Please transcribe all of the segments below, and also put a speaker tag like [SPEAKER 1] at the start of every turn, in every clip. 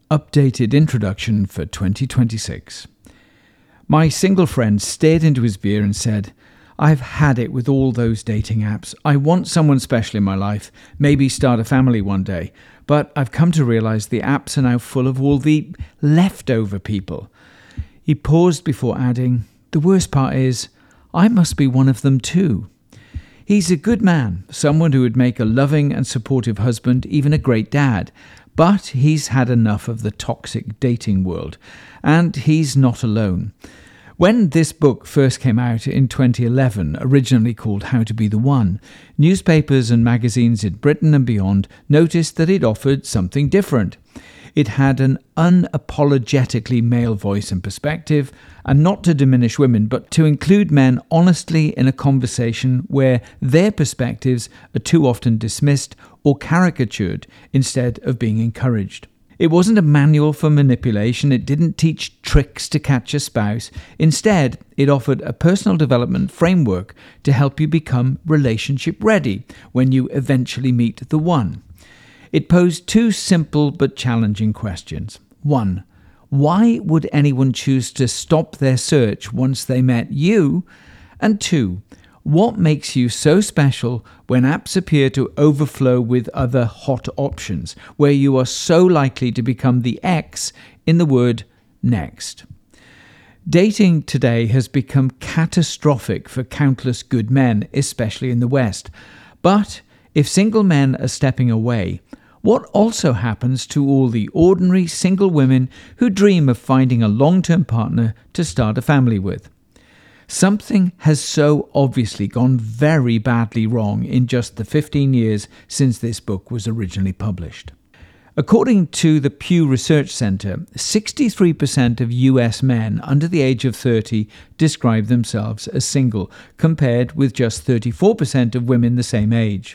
[SPEAKER 1] updated introduction for 2026. My single friend stared into his beer and said, "I've had it with all those dating apps. I want someone special in my life, maybe start a family one day. But I've come to realize the apps are now full of all the leftover people." He paused before adding, "The worst part is, I must be one of them too." He's a good man, someone who would make a loving and supportive husband, even a great dad. But he's had enough of the toxic dating world, and he's not alone. When this book first came out in 2011, originally called How to Be the One, newspapers and magazines in Britain and beyond noticed that it offered something different. It had an unapologetically male voice and perspective, and not to diminish women, but to include men honestly in a conversation where their perspectives are too often dismissed or caricatured instead of being encouraged. It wasn't a manual for manipulation. It didn't teach tricks to catch a spouse. Instead, it offered a personal development framework to help you become relationship ready when you eventually meet the one. It posed two simple but challenging questions. 1. Why would anyone choose to stop their search once they met you? And 2. What makes you so special when apps appear to overflow with other hot options, where you are so likely to become the X in the word next? Dating today has become catastrophic for countless good men, especially in the West. But if single men are stepping away, what also happens to all the ordinary single women who dream of finding a long-term partner to start a family with? Something has so obviously gone very badly wrong in just the 15 years since this book was originally published. According to the Pew Research Center, 63% of US men under the age of 30 describe themselves as single, compared with just 34% of women the same age.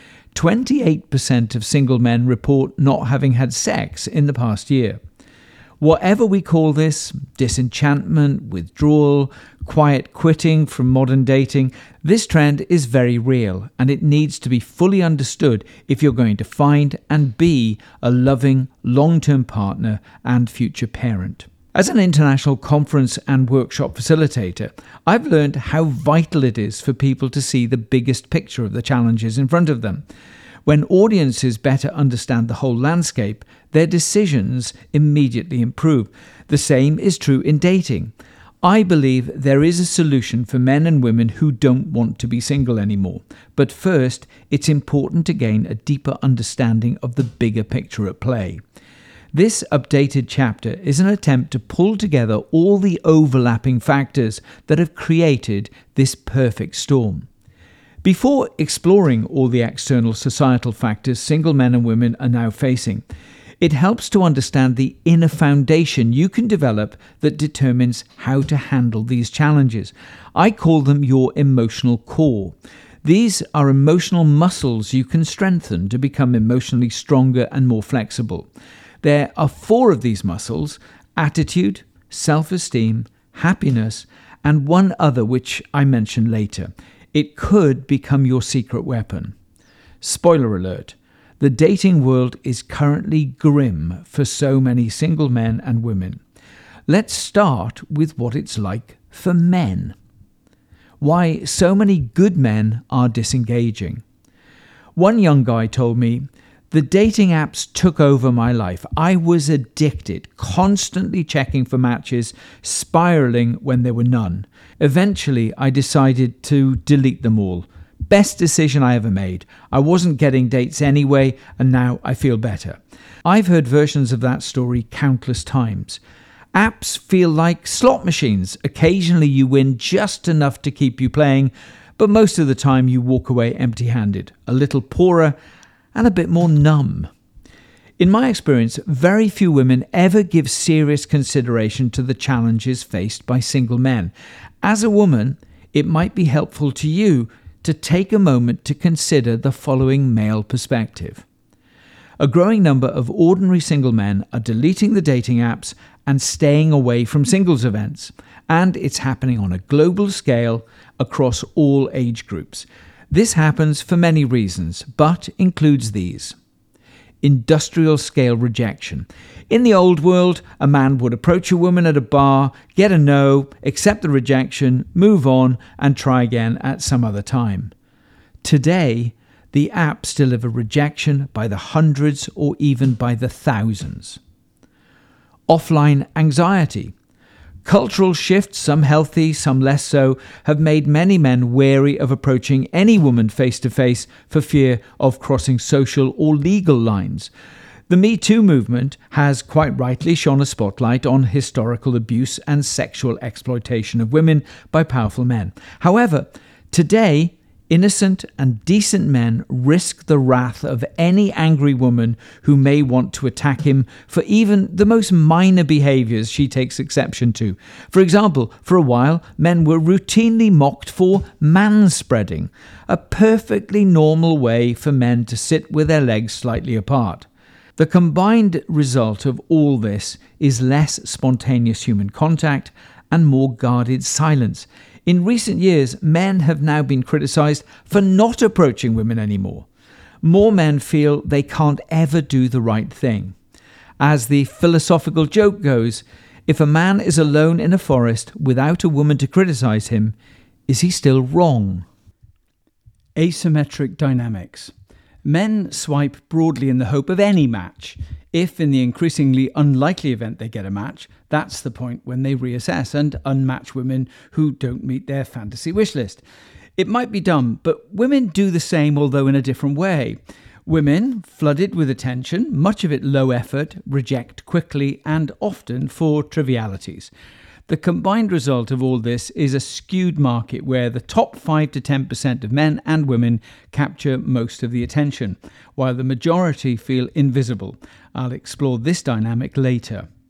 [SPEAKER 1] 28% of single men report not having had sex in the past year. Whatever we call this, disenchantment, withdrawal, quiet quitting from modern dating, this trend is very real, and it needs to be fully understood if you're going to find and be a loving, long-term partner and future parent. As an international conference and workshop facilitator, I've learned how vital it is for people to see the biggest picture of the challenges in front of them. When audiences better understand the whole landscape, their decisions immediately improve. The same is true in dating. I believe there is a solution for men and women who don't want to be single anymore. But first, it's important to gain a deeper understanding of the bigger picture at play. This updated chapter is an attempt to pull together all the overlapping factors that have created this perfect storm. Before exploring all the external societal factors single men and women are now facing, it helps to understand the inner foundation you can develop that determines how to handle these challenges. I call them your emotional core. These are emotional muscles you can strengthen to become emotionally stronger and more flexible. There are 4 of these muscles: attitude, self-esteem, happiness, and one other which I mention later. It could become your secret weapon. Spoiler alert, the dating world is currently grim for so many single men and women. Let's start with what it's like for men. Why so many good men are disengaging. One young guy told me, "The dating apps took over my life. I was addicted, constantly checking for matches, spiraling when there were none. Eventually, I decided to delete them all. Best decision I ever made. I wasn't getting dates anyway, and now I feel better." I've heard versions of that story countless times. Apps feel like slot machines. Occasionally you win just enough to keep you playing, but most of the time you walk away empty-handed, a little poorer, and a bit more numb. In my experience, very few women ever give serious consideration to the challenges faced by single men. As a woman, it might be helpful to you to take a moment to consider the following male perspective. A growing number of ordinary single men are deleting the dating apps and staying away from singles events, and it's happening on a global scale across all age groups. This happens for many reasons, but includes these. industrial scale rejection. In the old world, a man would approach a woman at a bar, get a no, accept the rejection, move on, and try again at some other time. Today, the apps deliver rejection by the hundreds or even by the thousands. Offline anxiety. Cultural shifts, some healthy, some less so, have made many men wary of approaching any woman face to face for fear of crossing social or legal lines. The Me Too movement has quite rightly shone a spotlight on historical abuse and sexual exploitation of women by powerful men. However, today, innocent and decent men risk the wrath of any angry woman who may want to attack him for even the most minor behaviours she takes exception to. For example, for a while, men were routinely mocked for manspreading, a perfectly normal way for men to sit with their legs slightly apart. The combined result of all this is less spontaneous human contact and more guarded silence. In recent years, men have now been criticised for not approaching women anymore. More men feel they can't ever do the right thing. As the philosophical joke goes, if a man is alone in a forest without a woman to criticise him, is he still wrong?
[SPEAKER 2] Asymmetric dynamics. Men swipe broadly in the hope of any match. If, in the increasingly unlikely event they get a match, that's the point when they reassess and unmatch women who don't meet their fantasy wish list. It might be dumb, but women do the same, although in a different way. Women, flooded with attention, much of it low effort, reject quickly and often for trivialities. The combined result of all this is a skewed market where the top 5 to 10% of men and women capture most of the attention, while the majority feel invisible. I'll explore this dynamic later.